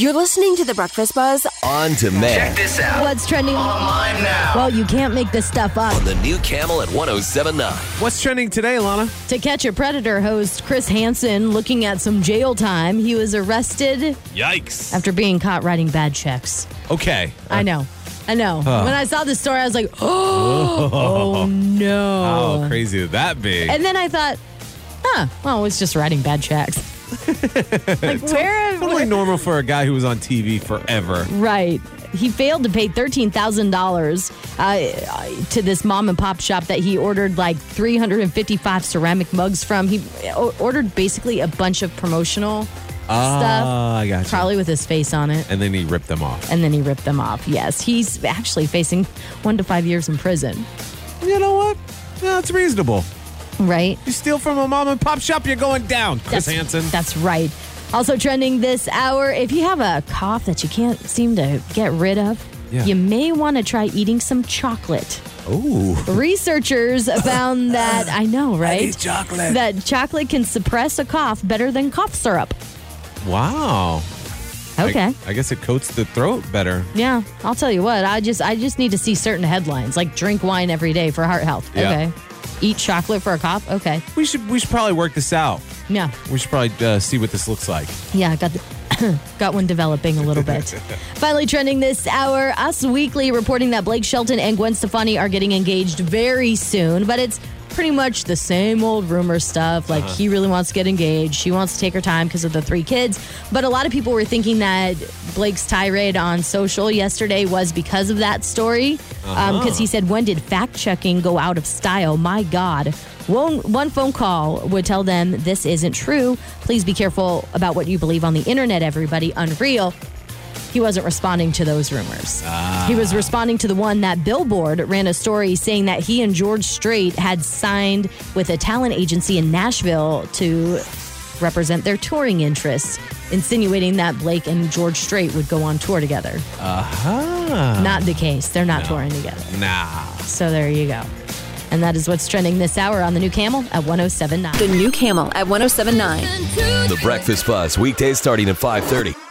You're listening to The Breakfast Buzz On demand. Check this out. What's trending? Online now. Well, you can't make this stuff up. On the new Camel at 107.9. What's trending today, Lana? To Catch a Predator host Chris Hansen looking at some jail time. He was arrested Yikes. after being caught writing bad checks. Okay. I know. When I saw this story, I was like, oh no. How crazy would that be? And then I thought, well, it was just writing bad checks. Like, Totally normal for a guy who was on TV forever. Right. He failed to pay $13,000 to this mom and pop shop that he ordered like 355 ceramic mugs from. He ordered basically a bunch of promotional stuff. I got you. Probably with his face on it. And then he ripped them off. Yes. He's actually facing 1 to 5 years in prison. You know what? Yeah, it's reasonable. Right? You steal from a mom and pop shop, you're going down, Chris Hansen. That's right. Also trending this hour, if you have a cough that you can't seem to get rid of, you may want to try eating some chocolate. Ooh. Researchers found that, I know, right? I need chocolate. That chocolate can suppress a cough better than cough syrup. Wow. Okay. I guess it coats the throat better. Yeah, I'll tell you what. I just need to see certain headlines, like drink wine every day for heart health. Yeah. Okay. Eat chocolate for a cough. Okay. We should probably work this out. Yeah. We should probably see what this looks like. Yeah, got one developing a little bit. Finally trending this hour, Us Weekly reporting that Blake Shelton and Gwen Stefani are getting engaged very soon, but it's pretty much the same old rumor stuff. Like, he really wants to get engaged. She wants to take her time because of the 3 kids. But a lot of people were thinking that Blake's tirade on social yesterday was because of that story. Because he said, when did fact-checking go out of style? My God. One phone call would tell them this isn't true. Please be careful about what you believe on the internet, everybody. Unreal. He wasn't responding to those rumors. He was responding to the one that Billboard ran a story saying that he and George Strait had signed with a talent agency in Nashville to represent their touring interests, insinuating that Blake and George Strait would go on tour together. Not the case. They're not touring together. Nah. So there you go. And that is what's trending this hour on the new Camel at 107.9. The new Camel at 107.9. The Breakfast Buzz, weekdays starting at 5:30.